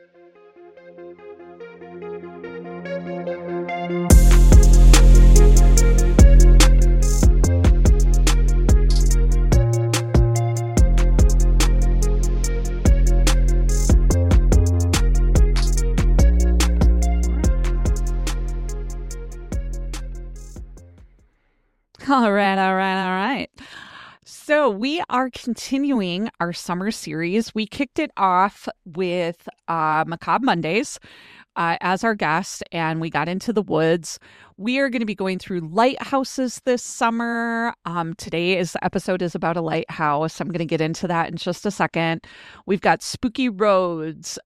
All right. So we are continuing our summer series. We kicked it off with Macabre Mondays as our guest, and we got into the woods. We are going to be going through lighthouses this summer. Today's episode is about a lighthouse. I'm going to get into that in just a second. We've got spooky roads,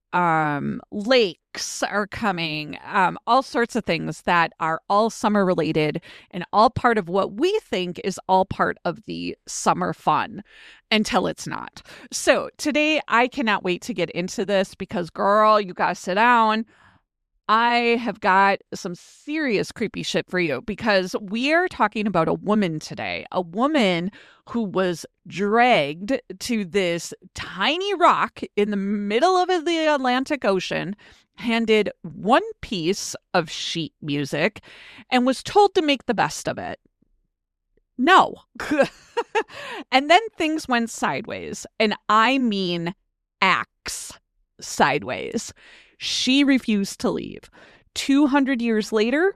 lakes are coming, all sorts of things that are all summer related and all part of what we think is all part of the summer fun until it's not. So today I cannot wait to get into this because, girl, you got to sit down. I have got some serious creepy shit for you because we are talking about a woman today, a woman who was dragged to this tiny rock in the middle of the Atlantic Ocean, handed one piece of sheet music, and was told to make the best of it. No. And then things went sideways, and I mean axe sideways. She refused to leave. 200 years later,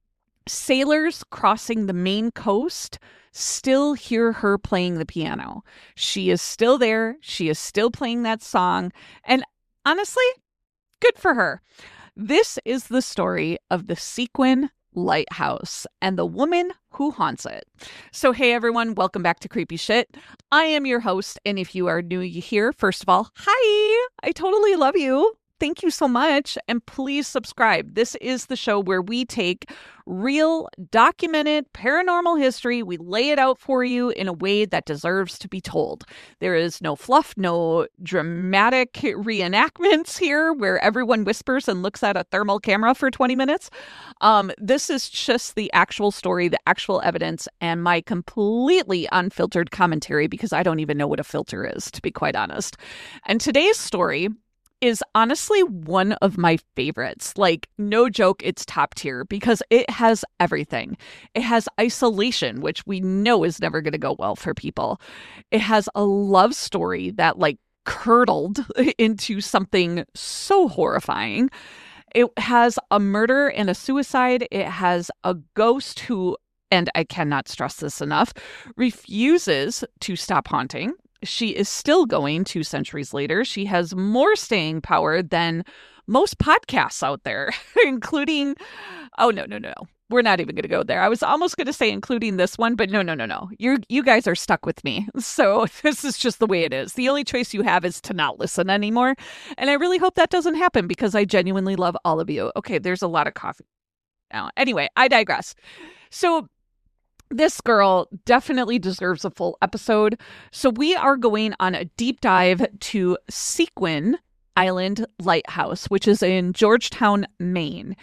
sailors crossing the Maine coast still hear her playing the piano. She is still there. She is still playing that song. And honestly, good for her. This is the story of the Sequin Lighthouse and the woman who haunts it. So, hey everyone, welcome back to Creepy Shit. I am your host, and if you are new here, first of all, hi! I totally love you. Thank you so much, and please subscribe. This is the show where we take real, documented paranormal history, we lay it out for you in a way that deserves to be told. There is no fluff, no dramatic reenactments here where everyone whispers and looks at a thermal camera for 20 minutes. This is just the actual story, the actual evidence, and my completely unfiltered commentary because I don't even know what a filter is, to be quite honest. And today's story is honestly one of my favorites. Like, no joke, it's top tier because it has everything. It has isolation, which we know is never going to go well for people. It has a love story that curdled into something so horrifying. It has a murder and a suicide. It has a ghost who, and I cannot stress this enough, refuses to stop haunting. She is still going 2 centuries later. She has more staying power than most podcasts out there, including, oh, no. We're not even going to go there. I was almost going to say including this one, but no. You guys are stuck with me. So this is just the way it is. The only choice you have is to not listen anymore. And I really hope that doesn't happen because I genuinely love all of you. Okay, there's a lot of coffee now. Anyway, I digress. So this girl definitely deserves a full episode. So we are going on a deep dive to Sequin Island Lighthouse, which is in Georgetown, Maine.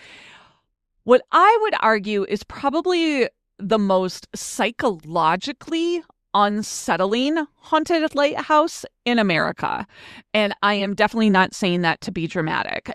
What I would argue is probably the most psychologically unsettling haunted lighthouse in America. And I am definitely not saying that to be dramatic.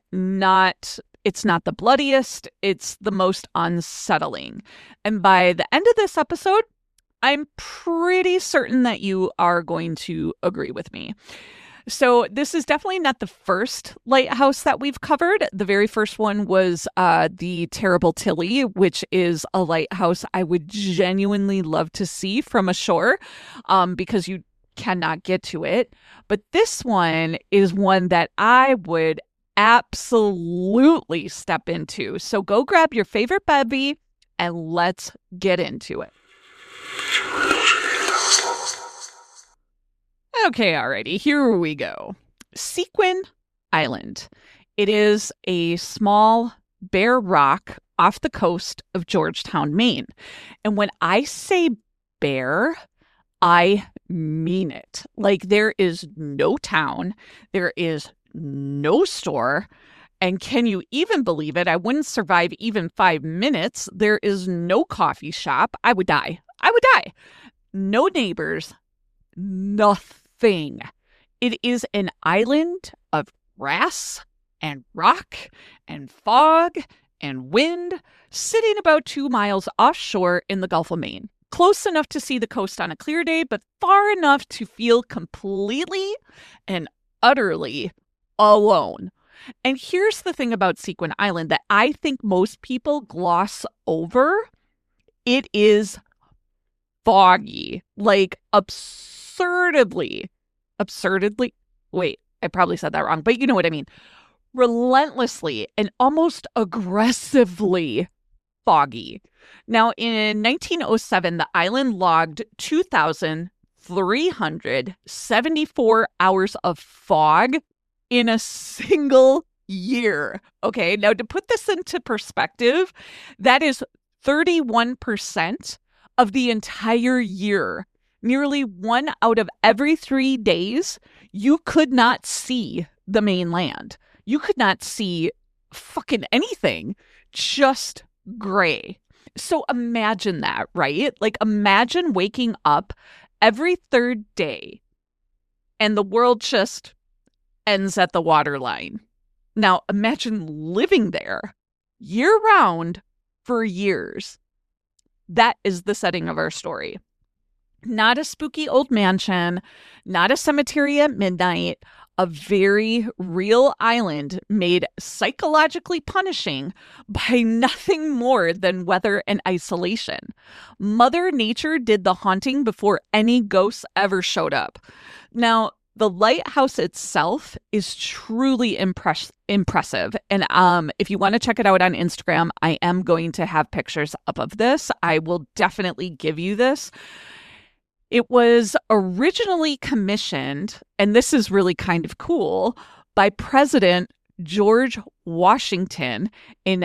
It's not the bloodiest, it's the most unsettling. And by the end of this episode, I'm pretty certain that you are going to agree with me. So this is definitely not the first lighthouse that we've covered. The very first one was the Terrible Tilly, which is a lighthouse I would genuinely love to see from ashore because you cannot get to it. But this one is one that I would absolutely step into. So go grab your favorite bevy and let's get into it. Okay, alrighty, here we go. Sequin Island. It is a small bare rock off the coast of Georgetown, Maine. And when I say bare, I mean it. Like, there is no town, there is no store, and can you even believe it? I wouldn't survive even 5 minutes. There is no coffee shop. I would die. No neighbors. Nothing. It is an island of grass and rock and fog and wind, sitting about 2 miles offshore in the Gulf of Maine. Close enough to see the coast on a clear day, but far enough to feel completely and utterly alone. And here's the thing about Sequin Island that I think most people gloss over. It is foggy, like absurdly, wait, I probably said that wrong, but you know what I mean. Relentlessly and almost aggressively foggy. Now, in 1907, the island logged 2,374 hours of fog in a single year. Okay, now to put this into perspective, that is 31% of the entire year. Nearly 1 out of every 3 days, you could not see the mainland. You could not see fucking anything, just gray. So imagine that, right? Like imagine waking up every 3rd day and the world just ends at the waterline. Now imagine living there year round for years. That is the setting of our story. Not a spooky old mansion, not a cemetery at midnight, a very real island made psychologically punishing by nothing more than weather and isolation. Mother Nature did the haunting before any ghosts ever showed up. Now, the lighthouse itself is truly impressive. And if you want to check it out on Instagram, I am going to have pictures up of this. I will definitely give you this. It was originally commissioned, and this is really kind of cool, by President George Washington in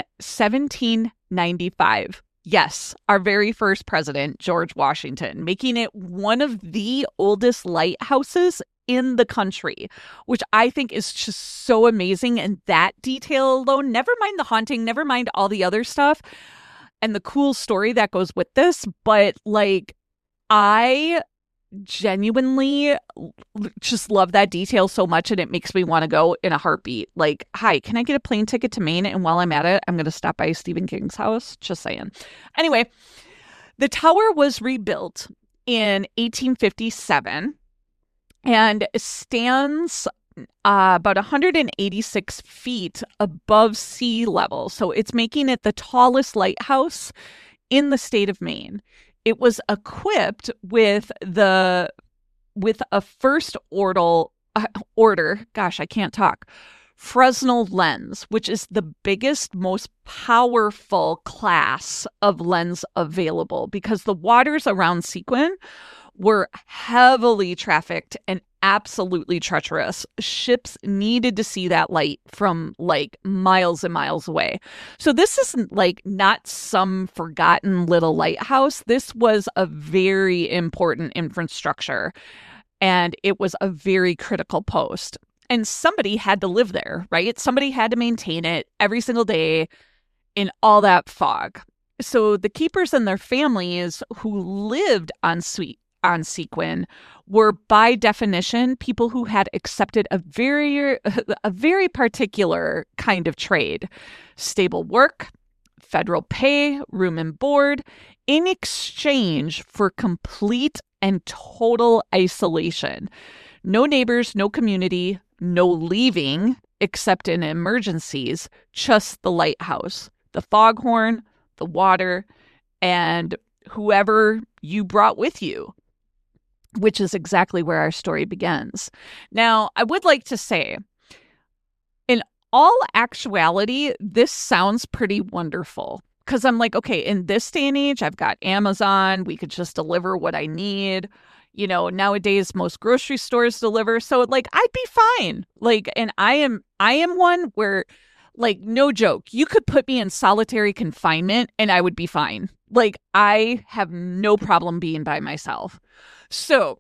1795. Yes, our very first president, George Washington, making it one of the oldest lighthouses in the country, which I think is just so amazing. And that detail alone, never mind the haunting, never mind all the other stuff and the cool story that goes with this, but like, I genuinely just love that detail so much, and it makes me want to go in a heartbeat. Like, hi, can I get a plane ticket to Maine? And while I'm at it, I'm going to stop by Stephen King's house. Just saying. Anyway, the tower was rebuilt in 1857 and stands about 186 feet above sea level. So it's making it the tallest lighthouse in the state of Maine. It was equipped with a first order, Fresnel lens, which is the biggest, most powerful class of lens available because the waters around Sequin were heavily trafficked and absolutely treacherous. Ships needed to see that light from like miles and miles away. So this isn't like not some forgotten little lighthouse. This was a very important infrastructure, and it was a very critical post. And somebody had to live there, right? Somebody had to maintain it every single day in all that fog. So the keepers and their families who lived on Sequin were by definition people who had accepted a very particular kind of trade: stable work, federal pay, room and board, in exchange for complete and total isolation. No neighbors, no community, no leaving except in emergencies, just the lighthouse, the foghorn, the water, and whoever you brought with you, which is exactly where our story begins. Now, I would like to say, in all actuality, this sounds pretty wonderful because I'm like, okay, in this day and age, I've got Amazon. We could just deliver what I need. You know, nowadays, most grocery stores deliver. So like, I'd be fine. Like, and I am one where, like, no joke, you could put me in solitary confinement and I would be fine. Like, I have no problem being by myself. So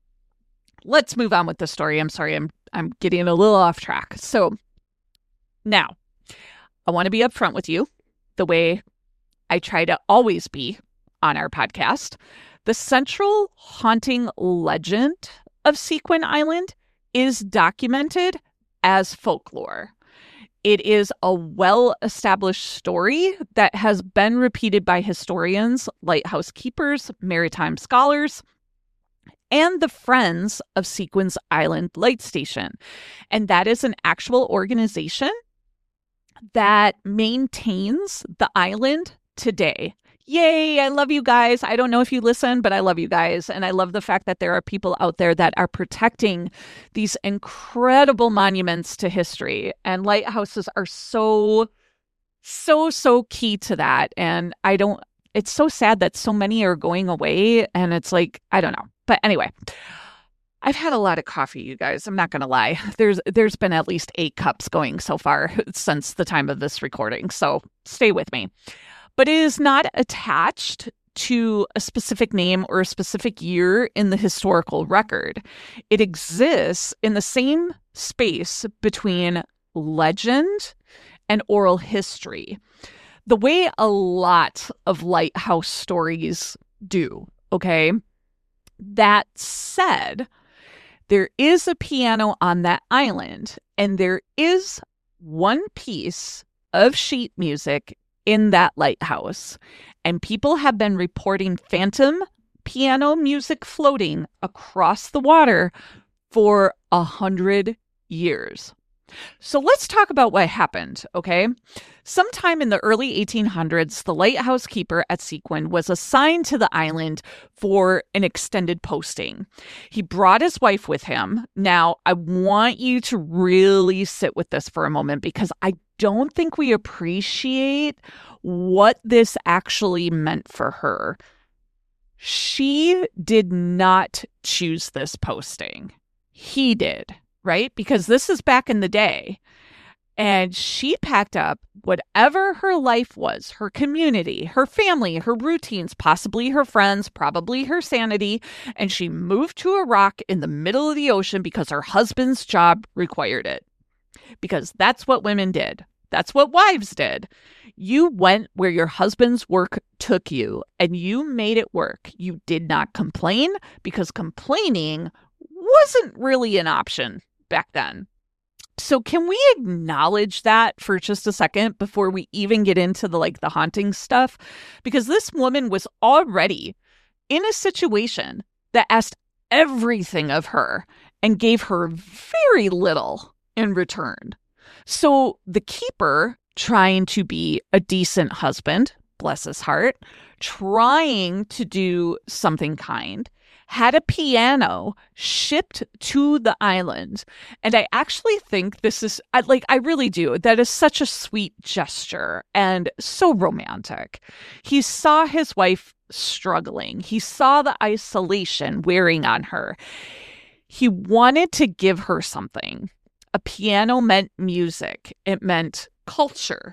let's move on with the story. I'm sorry, I'm getting a little off track. So now I want to be upfront with you the way I try to always be on our podcast. The central haunting legend of Sequin Island is documented as folklore. It is a well-established story that has been repeated by historians, lighthouse keepers, maritime scholars, and the Friends of Sequin's Island Light Station. And that is an actual organization that maintains the island today. Yay, I love you guys. I don't know if you listen, but I love you guys. And I love the fact that there are people out there that are protecting these incredible monuments to history. And lighthouses are so key to that. And it's so sad that so many are going away. And it's like, I don't know. But anyway, I've had a lot of coffee, you guys. I'm not going to lie. There's been at least 8 cups going so far since the time of this recording. So stay with me. But it is not attached to a specific name or a specific year in the historical record. It exists in the same space between legend and oral history, the way a lot of lighthouse stories do, okay? That said, there is a piano on that island, and there is one piece of sheet music in that lighthouse, and people have been reporting phantom piano music floating across the water for 100 years. So let's talk about what happened, okay? Sometime in the early 1800s, the lighthouse keeper at Sequin was assigned to the island for an extended posting. He brought his wife with him. Now, I want you to really sit with this for a moment because I don't think we appreciate what this actually meant for her. She did not choose this posting. He did, right? Because this is back in the day. And she packed up whatever her life was, her community, her family, her routines, possibly her friends, probably her sanity, and she moved to a rock in the middle of the ocean because her husband's job required it. Because that's what women did. That's what wives did. You went where your husband's work took you, and you made it work. You did not complain because complaining wasn't really an option back then. So can we acknowledge that for just a second before we even get into the haunting stuff? Because this woman was already in a situation that asked everything of her and gave her very little in return. So the keeper, trying to be a decent husband, bless his heart, trying to do something kind, had a piano shipped to the island. And I actually think this is, I really do, that is such a sweet gesture and so romantic. He saw his wife struggling. He saw the isolation wearing on her. He wanted to give her something. A piano meant music. It meant culture.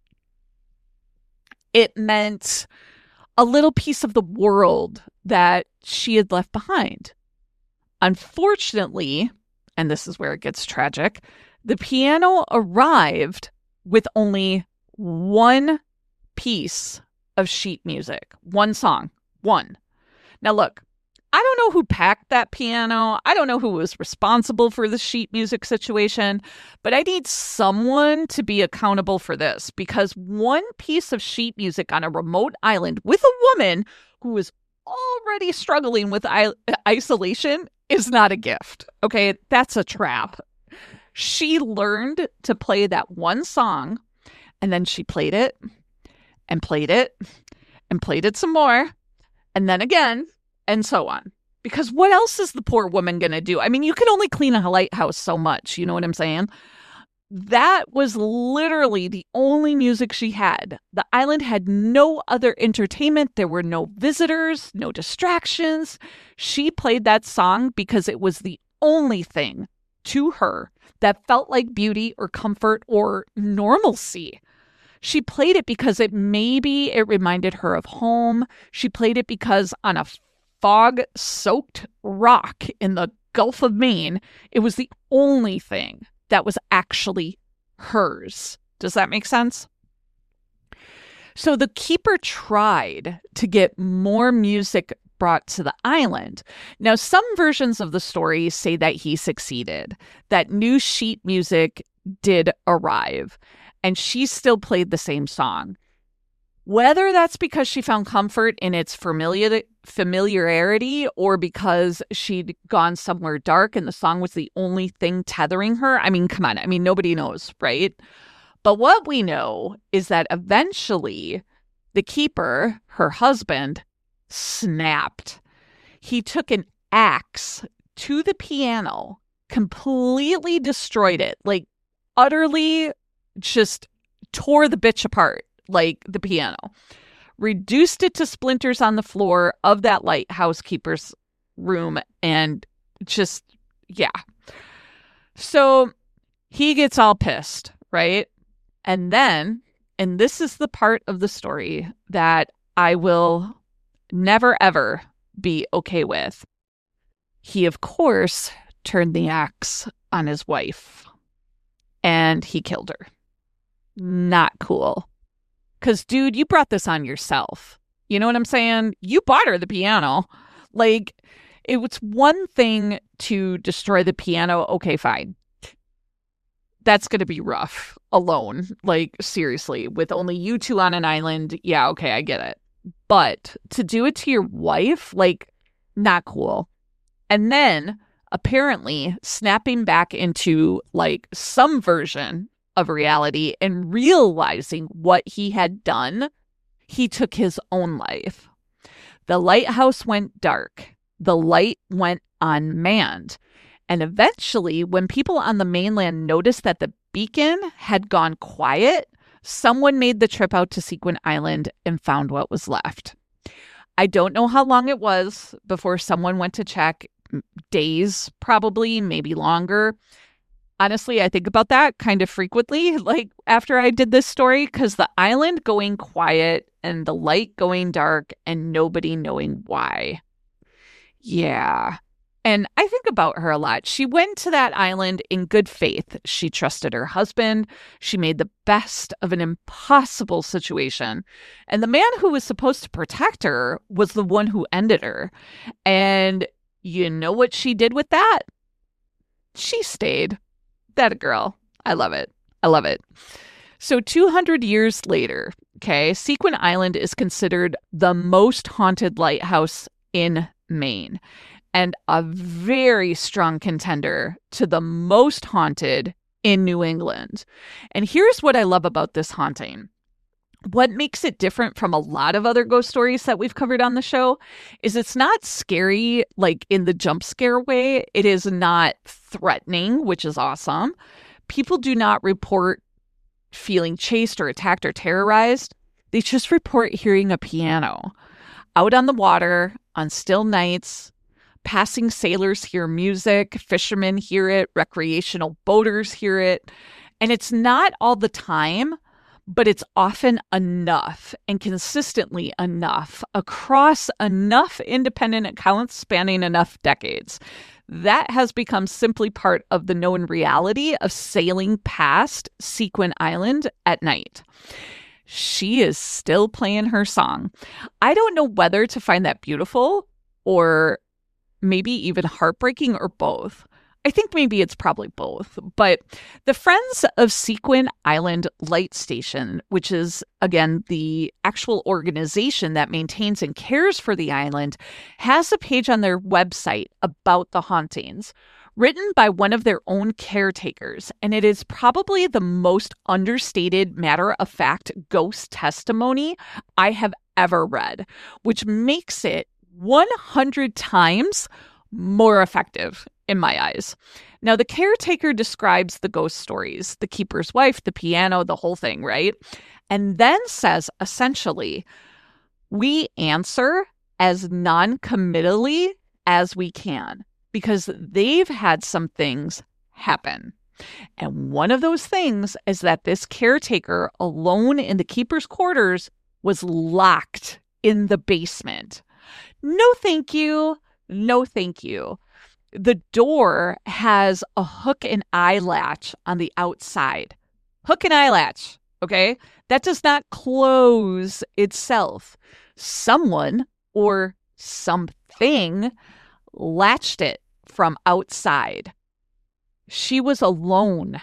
It meant a little piece of the world that she had left behind. Unfortunately, and this is where it gets tragic, the piano arrived with only one piece of sheet music. One song. One. Now look, I don't know who packed that piano. I don't know who was responsible for the sheet music situation, but I need someone to be accountable for this because one piece of sheet music on a remote island with a woman who is already struggling with isolation is not a gift. Okay, that's a trap. She learned to play that one song, and then she played it and played it and played it some more, and then again, and so on. Because what else is the poor woman going to do? I mean, you can only clean a lighthouse so much. You know what I'm saying? That was literally the only music she had. The island had no other entertainment. There were no visitors, no distractions. She played that song because it was the only thing to her that felt like beauty or comfort or normalcy. She played it because it reminded her of home. She played it because on a fog-soaked rock in the Gulf of Maine, it was the only thing that was actually hers. Does that make sense? So the keeper tried to get more music brought to the island. Now, some versions of the story say that he succeeded, that new sheet music did arrive, and she still played the same song. Whether that's because she found comfort in its familiarity or because she'd gone somewhere dark and the song was the only thing tethering her. I mean, come on. I mean, nobody knows, right? But what we know is that eventually the keeper, her husband, snapped. He took an axe to the piano, completely destroyed it, like utterly just tore the bitch apart, like the piano, reduced it to splinters on the floor of that lighthouse keeper's room, and just, yeah. So he gets all pissed, right? And then, and this is the part of the story that I will never, ever be okay with. He, of course, turned the axe on his wife and he killed her. Not cool. Because, dude, you brought this on yourself. You know what I'm saying? You bought her the piano. Like, it was one thing to destroy the piano. Okay, fine. That's going to be rough alone. Like, seriously, with only you two on an island. Yeah, okay, I get it. But to do it to your wife, like, not cool. And then apparently snapping back into like some version of reality and realizing what he had done, he took his own life. The lighthouse went dark. The light went unmanned. And eventually, when people on the mainland noticed that the beacon had gone quiet, someone made the trip out to Sequin Island and found what was left. I don't know how long it was before someone went to check. Days, probably, maybe longer. Honestly, I think about that kind of frequently, like after I did this story, because the island going quiet and the light going dark and nobody knowing why. Yeah. And I think about her a lot. She went to that island in good faith. She trusted her husband. She made the best of an impossible situation. And the man who was supposed to protect her was the one who ended her. And you know what she did with that? She stayed. That girl. I love it. I love it. So 200 years later, okay, Sequin Island is considered the most haunted lighthouse in Maine and a very strong contender to the most haunted in New England. And here's what I love about this haunting. What makes it different from a lot of other ghost stories that we've covered on the show is it's not scary like in the jump scare way. It is not threatening, which is awesome. People do not report feeling chased or attacked or terrorized. They just report hearing a piano out on the water on still nights. Passing sailors hear music, fishermen hear it, recreational boaters hear it. And it's not all the time, but it's often enough and consistently enough across enough independent accounts spanning enough decades. That has become simply part of the known reality of sailing past Sequin Island at night. She is still playing her song. I don't know whether to find that beautiful or maybe even heartbreaking or both. I think maybe it's probably both, but the Friends of Sequin Island Light Station, which is, again, the actual organization that maintains and cares for the island, has a page on their website about the hauntings, written by one of their own caretakers, and it is probably the most understated, matter-of-fact ghost testimony I have ever read, which makes it 100 times more effective in my eyes. Now, the caretaker describes the ghost stories, the keeper's wife, the piano, the whole thing, right? And then says, essentially, we answer as non-committally as we can because they've had some things happen. And one of those things is that this caretaker, alone in the keeper's quarters, was locked in the basement. No, thank you. No, thank you. The door has a hook and eye latch on the outside. Hook and eye latch, okay? That does not close itself. Someone or something latched it from outside. She was alone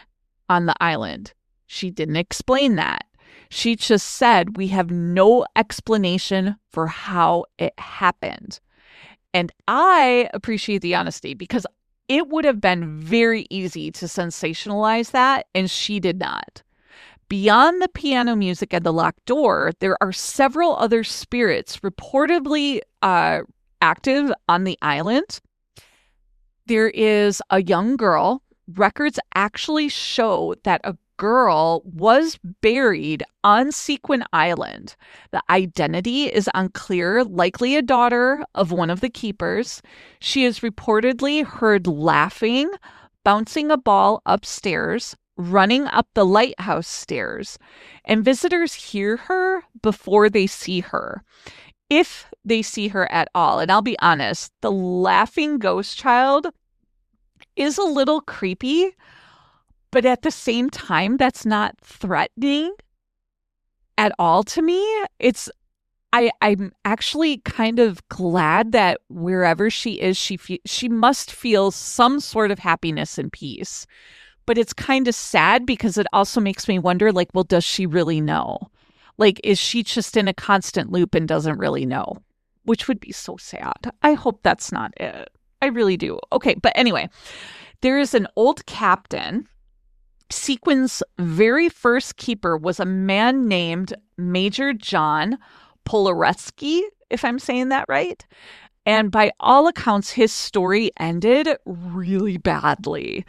on the island. She didn't explain that. She just said, we have no explanation for how it happened. And I appreciate the honesty because it would have been very easy to sensationalize that, and she did not. Beyond the piano music and the locked door, there are several other spirits reportedly active on the island. There is a young girl. Records actually show that a girl was buried on Sequin Island. The identity is unclear, likely a daughter of one of the keepers. She is reportedly heard laughing, bouncing a ball upstairs, running up the lighthouse stairs, and visitors hear her before they see her, if they see her at all. And I'll be honest, the laughing ghost child is a little creepy, but at the same time, that's not threatening at all to me. I'm actually kind of glad that wherever she is, she must feel some sort of happiness and peace. But it's kind of sad because it also makes me wonder, like, well, does she really know? Like, is she just in a constant loop and doesn't really know? Which would be so sad. I hope that's not it. I really do. Okay, but anyway, there is an old captain. Sequin's very first keeper was a man named Major John Polareski, if I'm saying that right. And by all accounts, his story ended really badly.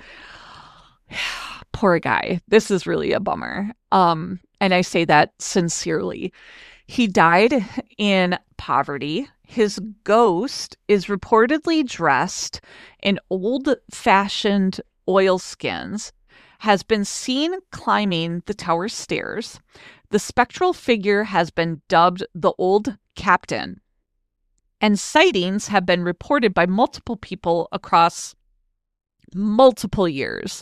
Poor guy. This is really a bummer. And I say that sincerely. He died in poverty. His ghost is reportedly dressed in old-fashioned oilskins, has been seen climbing the tower stairs. The spectral figure has been dubbed the Old Captain. And sightings have been reported by multiple people across multiple years.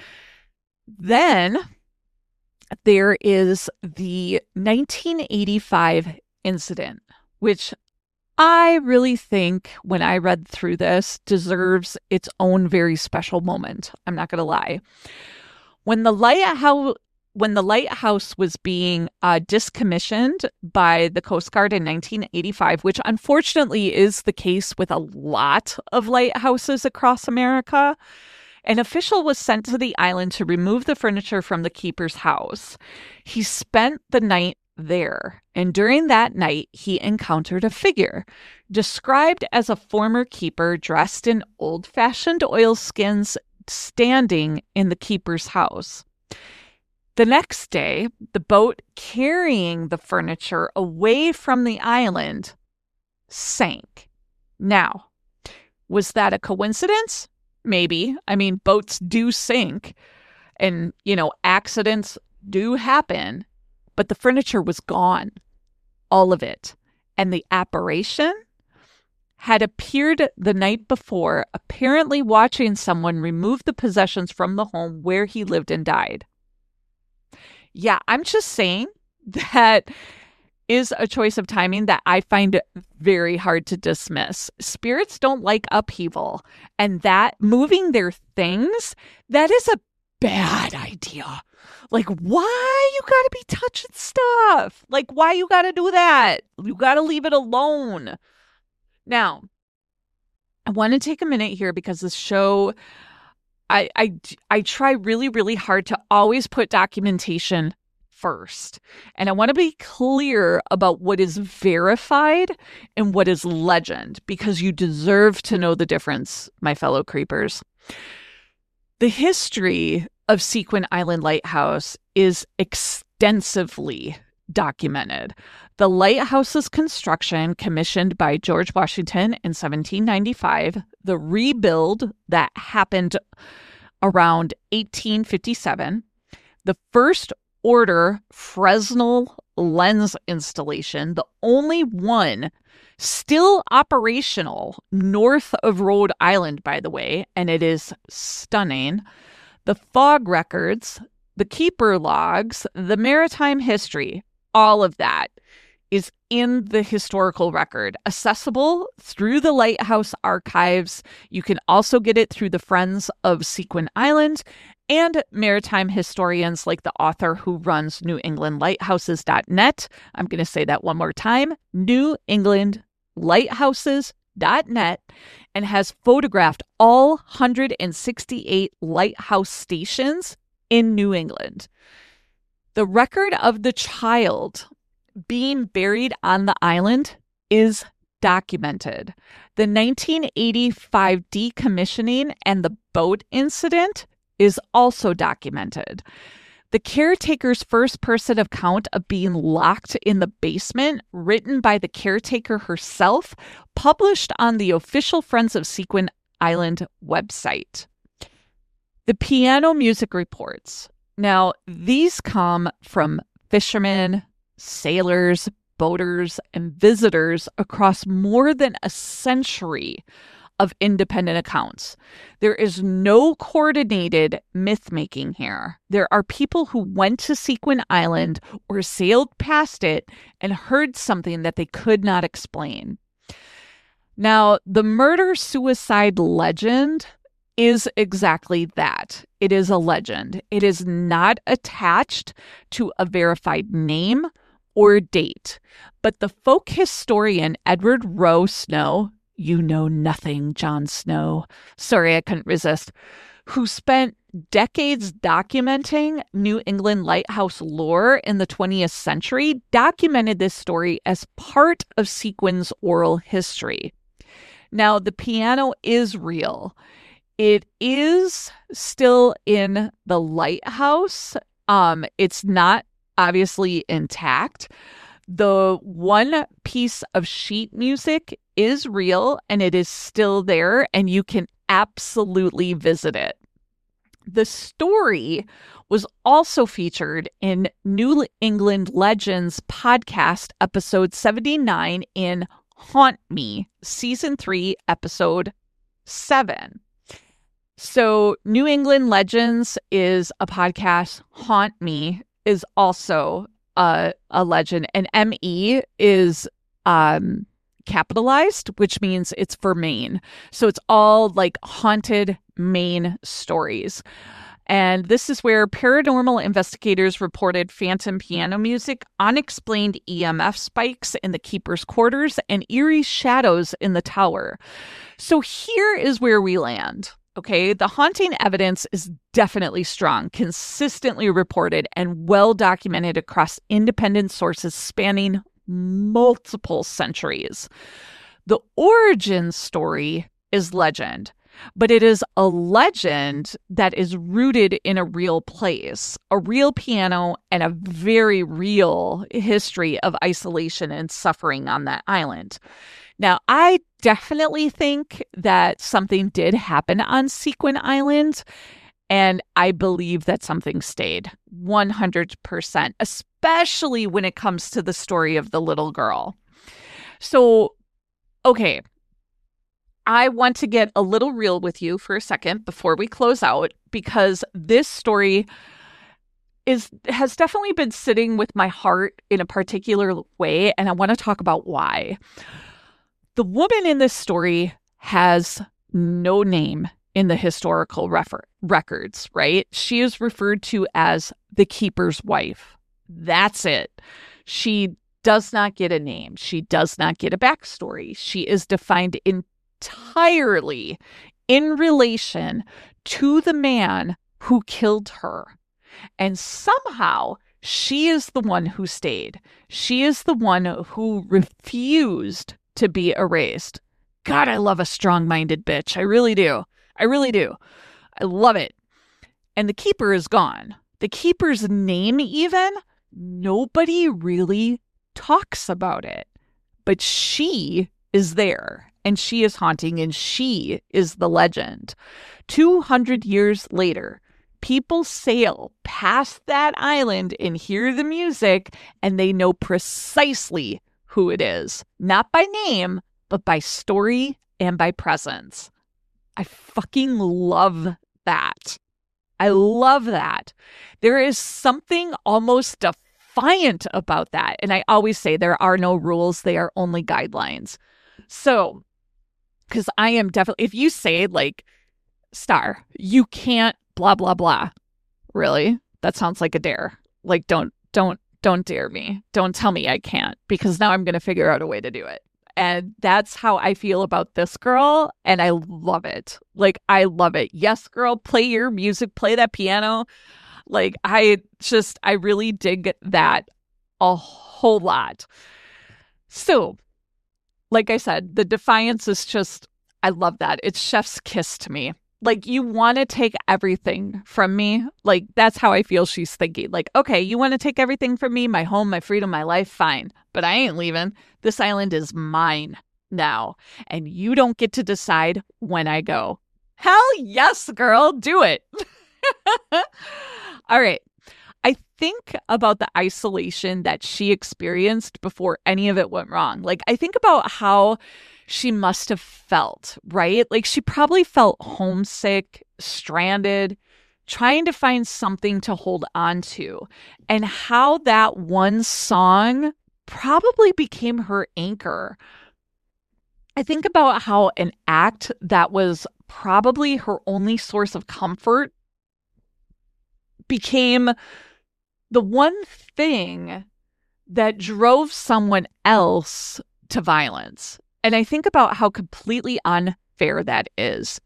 Then there is the 1985 incident, which I really think, when I read through this, deserves its own very special moment. I'm not going to lie. When the lighthouse was being discommissioned by the Coast Guard in 1985, which unfortunately is the case with a lot of lighthouses across America, an official was sent to the island to remove the furniture from the keeper's house. He spent the night there, and during that night, he encountered a figure described as a former keeper dressed in old-fashioned oilskins standing in the keeper's house. The next day, the boat carrying the furniture away from the island sank. Now, was that a coincidence? Maybe. I mean, boats do sink and, accidents do happen, but the furniture was gone, all of it. And the apparition had appeared the night before, apparently watching someone remove the possessions from the home where he lived and died. Yeah, I'm just saying that is a choice of timing that I find very hard to dismiss. Spirits don't like upheaval, and that moving their things, that is a bad idea. Like, why you gotta be touching stuff? Like, why you gotta do that? You gotta leave it alone. Now, I want to take a minute here because this show, I try really, really hard to always put documentation first. And I want to be clear about what is verified and what is legend, because you deserve to know the difference, my fellow creepers. The history of Sequin Island Lighthouse is extensively documented. The lighthouse's construction, commissioned by George Washington in 1795, the rebuild that happened around 1857, the first order Fresnel lens installation, the only one still operational north of Rhode Island, by the way, and it is stunning. The fog records, the keeper logs, the maritime history, all of that is in the historical record, accessible through the Lighthouse archives. You can also get it through the Friends of Sequin Island, and maritime historians like the author who runs NewEnglandLighthouses.net. I'm going to say that one more time, NewEnglandLighthouses.net, and has photographed all 168 lighthouse stations in New England. The record of the child being buried on the island is documented. The 1985 decommissioning and the boat incident is also documented. The caretaker's first-person account of being locked in the basement, written by the caretaker herself, published on the official Friends of Sequin Island website. The piano music reports. Now, these come from fishermen, sailors, boaters, and visitors across more than a century of independent accounts. There is no coordinated myth-making here. There are people who went to Sequin Island or sailed past it and heard something that they could not explain. Now, the murder-suicide legend is exactly that. It is a legend. It is not attached to a verified name or date. But the folk historian Edward Rowe Snow, you know nothing, Jon Snow. Sorry, I couldn't resist. Who spent decades documenting New England lighthouse lore in the 20th century, documented this story as part of Sequin's oral history. Now, the piano is real. It is still in the lighthouse. It's not obviously intact. The one piece of sheet music is real and it is still there, and you can absolutely visit it. The story was also featured in New England Legends podcast episode 79 in Haunt Me, season 3, episode 7. So New England Legends is a podcast. Haunt Me is also a legend. And ME is capitalized, which means it's for Maine. So it's all like haunted Maine stories. And this is where paranormal investigators reported phantom piano music, unexplained EMF spikes in the keeper's quarters, and eerie shadows in the tower. So here is where we land. Okay, the haunting evidence is definitely strong, consistently reported, and well documented across independent sources spanning multiple centuries. The origin story is legend, but it is a legend that is rooted in a real place, a real piano, and a very real history of isolation and suffering on that island. Now, I definitely think that something did happen on Sequin Island, and I believe that something stayed 100%, especially when it comes to the story of the little girl. So, okay, I want to get a little real with you for a second before we close out, because this story has definitely been sitting with my heart in a particular way, and I want to talk about why. The woman in this story has no name in the historical records, right? She is referred to as the keeper's wife. That's it. She does not get a name. She does not get a backstory. She is defined entirely in relation to the man who killed her. And somehow she is the one who stayed. She is the one who refused to be erased. God, I love a strong-minded bitch. I really do. I really do. I love it. And the keeper is gone. The keeper's name even, nobody really talks about it. But she is there, and she is haunting, and she is the legend. 200 years later, people sail past that island and hear the music, and they know precisely who it is, not by name, but by story and by presence. I fucking love that. I love that. There is something almost defiant about that. And I always say there are no rules, they are only guidelines. So, because I am definitely, if you say like, Star, you can't blah, blah, blah. Really? That sounds like a dare. Like, don't dare me. Don't tell me I can't, because now I'm going to figure out a way to do it. And that's how I feel about this girl. And I love it. Like, I love it. Yes, girl, play your music, play that piano. Like, I really dig that a whole lot. So, like I said, the defiance is just, I love that. It's chef's kiss to me. Like, you want to take everything from me. Like, that's how I feel she's thinking. Like, okay, you want to take everything from me, my home, my freedom, my life, fine. But I ain't leaving. This island is mine now. And you don't get to decide when I go. Hell yes, girl, do it. All right. I think about the isolation that she experienced before any of it went wrong. Like, I think about how she must have felt, right? Like, she probably felt homesick, stranded, trying to find something to hold on to, and how that one song probably became her anchor. I think about how an act that was probably her only source of comfort became the one thing that drove someone else to violence. And I think about how completely unfair that is.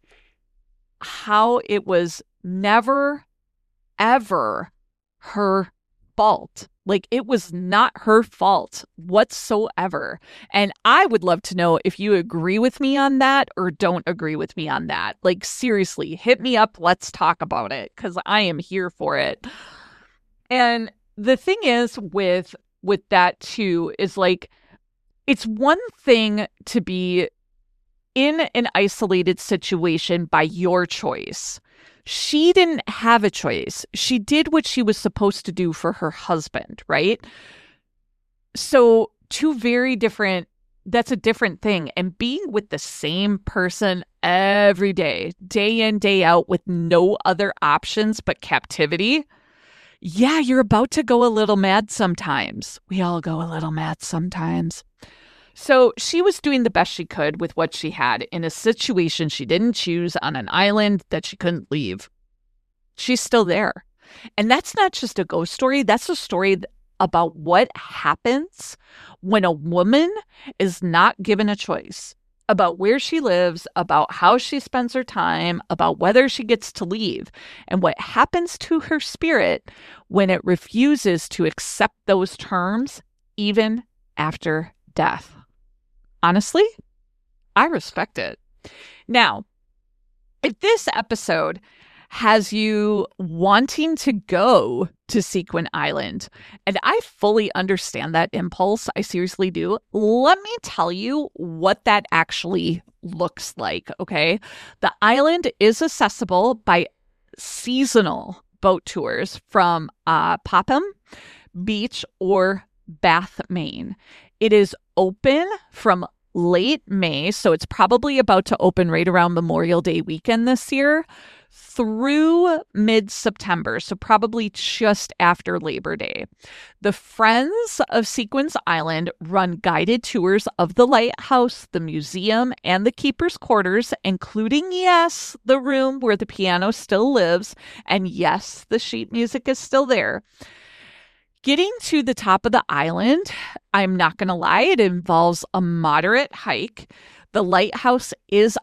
How it was never, ever her fault. Like, it was not her fault whatsoever. And I would love to know if you agree with me on that or don't agree with me on that. Like, seriously, hit me up. Let's talk about it, because I am here for it. And the thing is with that too is, like, it's one thing to be in an isolated situation by your choice. She didn't have a choice. She did what she was supposed to do for her husband, right? So that's a different thing. And being with the same person every day, day in, day out, with no other options but captivity, yeah, you're about to go a little mad sometimes. We all go a little mad sometimes. So she was doing the best she could with what she had in a situation she didn't choose on an island that she couldn't leave. She's still there. And that's not just a ghost story. That's a story about what happens when a woman is not given a choice about where she lives, about how she spends her time, about whether she gets to leave, and what happens to her spirit when it refuses to accept those terms, even after death. Honestly, I respect it. Now, if this episode has you wanting to go to Sequin Island, and I fully understand that impulse, I seriously do, let me tell you what that actually looks like, okay? The island is accessible by seasonal boat tours from Popham Beach or Bath, Maine. It is open from late May, so it's probably about to open right around Memorial Day weekend this year, through mid-September, so probably just after Labor Day. The Friends of Sequins Island run guided tours of the lighthouse, the museum, and the keeper's quarters, including, yes, the room where the piano still lives, and yes, the sheet music is still there. Getting to the top of the island, I'm not going to lie, it involves a moderate hike. The lighthouse is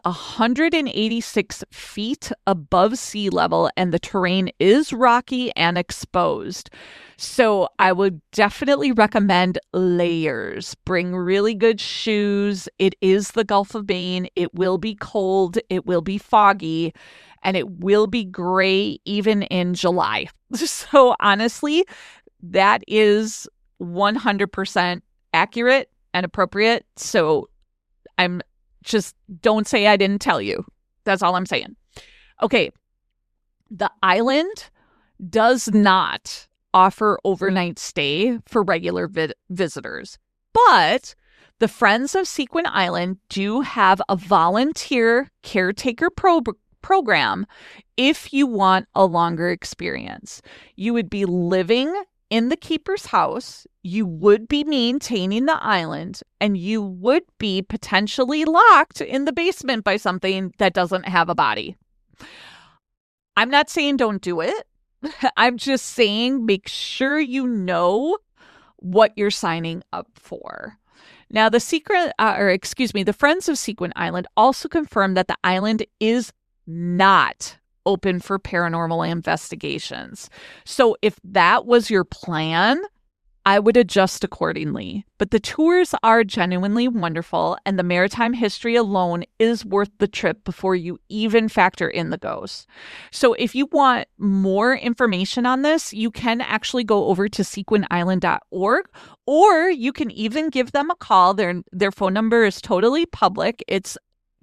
186 feet above sea level, and the terrain is rocky and exposed. So I would definitely recommend layers. Bring really good shoes. It is the Gulf of Maine. It will be cold. It will be foggy. And it will be gray even in July. So honestly, that is 100% accurate and appropriate. So I'm just, don't say I didn't tell you. That's all I'm saying. Okay. The island does not offer overnight stay for regular visitors, but the Friends of Sequin Island do have a volunteer caretaker program if you want a longer experience. You would be living in the keeper's house, you would be maintaining the island, and you would be potentially locked in the basement by something that doesn't have a body. I'm not saying don't do it. I'm just saying make sure you know what you're signing up for. Now, the Friends of Sequin Island also confirmed that the island is not open for paranormal investigations. So if that was your plan, I would adjust accordingly. But the tours are genuinely wonderful, and the maritime history alone is worth the trip before you even factor in the ghosts. So if you want more information on this, you can actually go over to sequinisland.org, or you can even give them a call. Their phone number is totally public. It's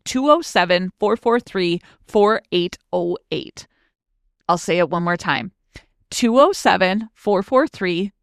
207-443-4808. I'll say it one more time. 207-443-4808.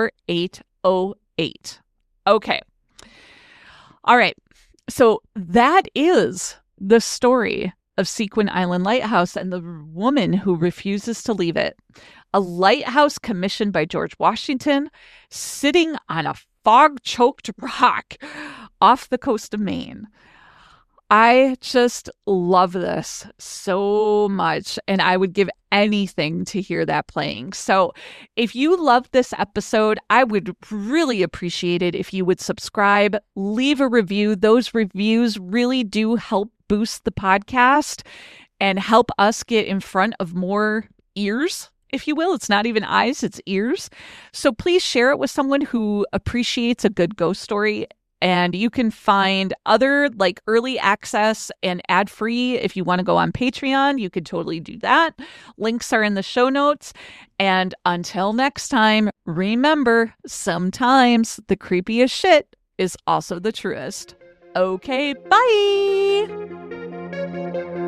Okay. All right. So that is the story of Sequin Island Lighthouse and the woman who refuses to leave it. A lighthouse commissioned by George Washington, sitting on a fog-choked rock off the coast of Maine. I just love this so much, and I would give anything to hear that playing. So if you love this episode, I would really appreciate it if you would subscribe, leave a review. Those reviews really do help boost the podcast and help us get in front of more ears, if you will. It's not even eyes, it's ears. So please share it with someone who appreciates a good ghost story. And you can find other like early access and ad-free. If you want to go on Patreon, you could totally do that. Links are in the show notes. And until next time, remember, sometimes the creepiest shit is also the truest. Okay, bye!